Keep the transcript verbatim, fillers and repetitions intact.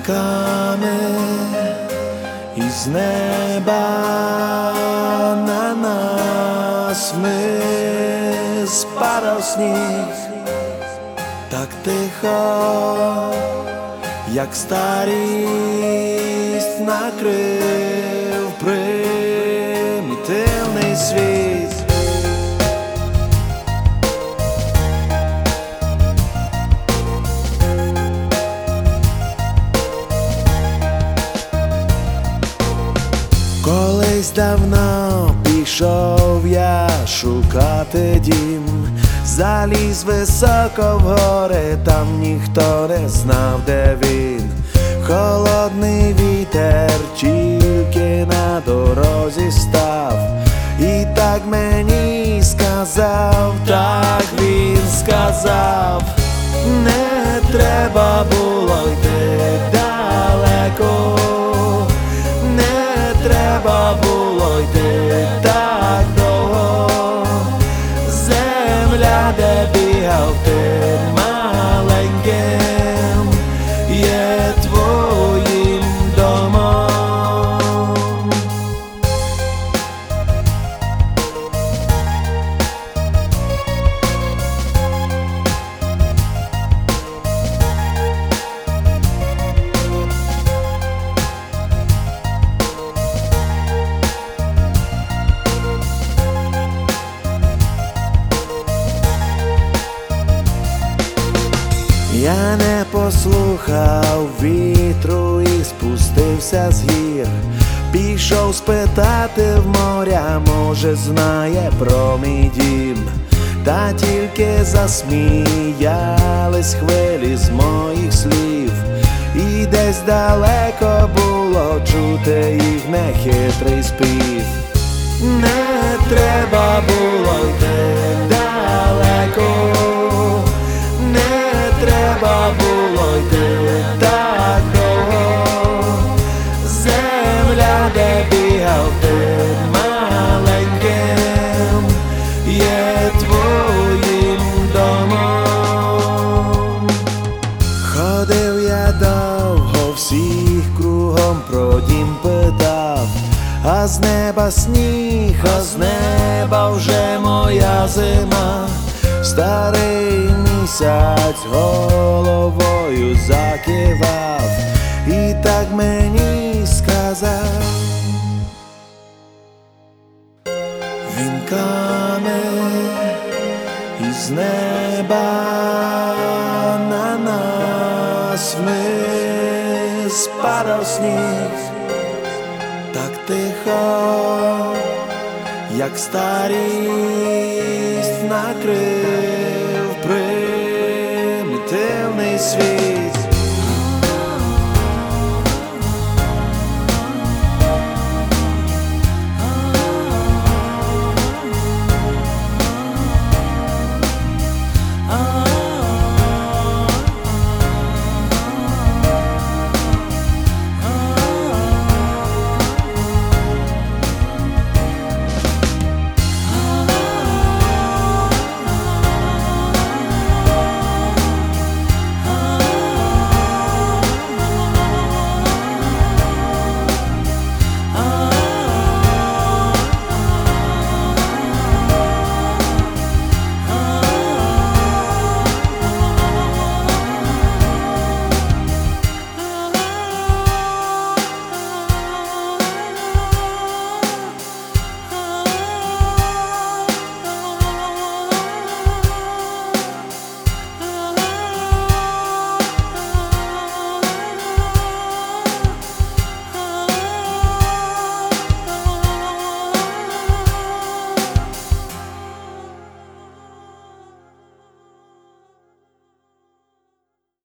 Вінками із неба на нас ми спадав сніг, так тихо, як старість накрив примітивний світ. Колись давно пішов я шукати дім, заліз високо в гори, там ніхто не знав, де він. Холодний вітер тільки на дорозі став, і так мені сказав, так він сказав, не треба було йти далеко, не треба було йти так довго. Земля, де бігав ти маленьким, є твоїм домом. Я не послухав вітру і спустився з гір, пішов спитати в моря, може знає про мій дім. Та тільки засміялись хвилі з моїх слів, і десь далеко було чути їх нехитрий спів. Не треба було йти далеко, треба було йти так довго. Земля, де бігав ти маленьким, є твоїм домом. Ходив я довго, всіх кругом про дім питав, а з неба сніг, а з неба вже моя зима. Старий місяць головою закивав, і так мені сказав, вінками із неба на нас ми спадав сніг, так тихо, як старість накрив примітивний світ.